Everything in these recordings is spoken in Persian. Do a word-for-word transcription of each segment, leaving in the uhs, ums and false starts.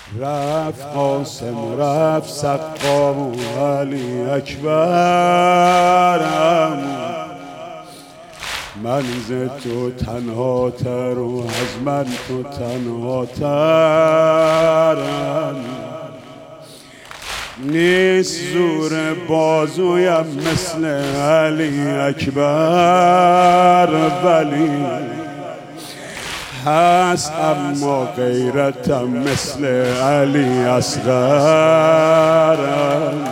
رفت قاسم رفت سقام و علی اکبرم، من ز تو تنها تر و از من تو تنها ترم. نیست زور بازویم مثل علی اکبر، ولی هست اما غیرتم مثل علی اصغرم.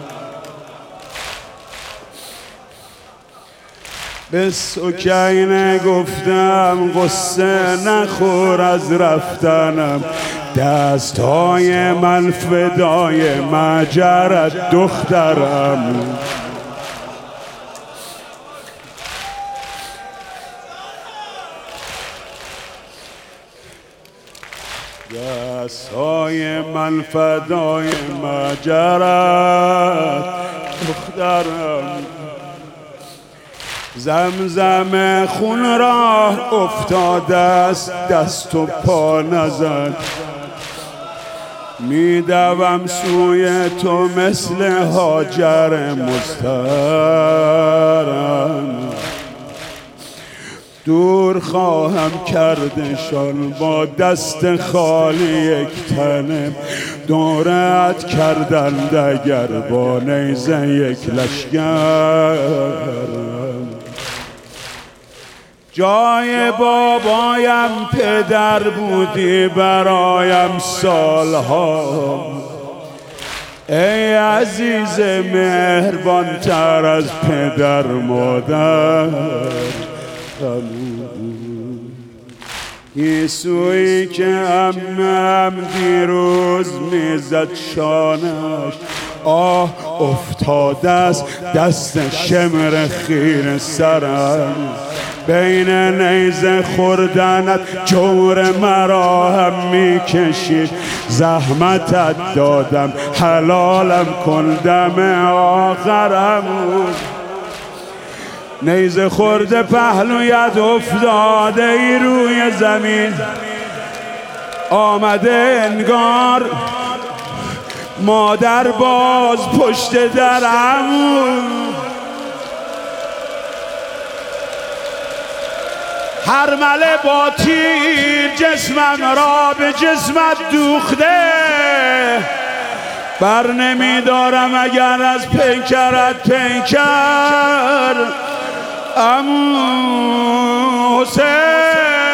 به سکینه گفتم قصه نخور از رفتنم، دستهای من فدای مجرد دخترم. دستهای من فدای مجرد دخترم. زمزم خون راه افتاده است دست و پا نزد، میدوم سوی تو مثل هاجر مضطرم. دور خواهم کردشان با دست خالی یک تنه، دورت کردند اگر با نیزه یک لشکرم. جای بابایم پدر بودی برایم سالها، ای عزیز مهربان تر از پدر مادر. یسوعی که عمم دیروز میزد شانش، آه افتاده است دست شمر خیر سرم. بین نیزه خوردنت جور مرا هم میکشید، زحمتت دادم حلالم کن دم آخرم. نیزه خورده پهلویت افتاده ای روی زمین، آمده انگار مادر باز پشت درم. هرمله با تیر جسمم را به جسمت دوخته، بر نمیدارم اگر از پیکرت پیکر. عمو حسین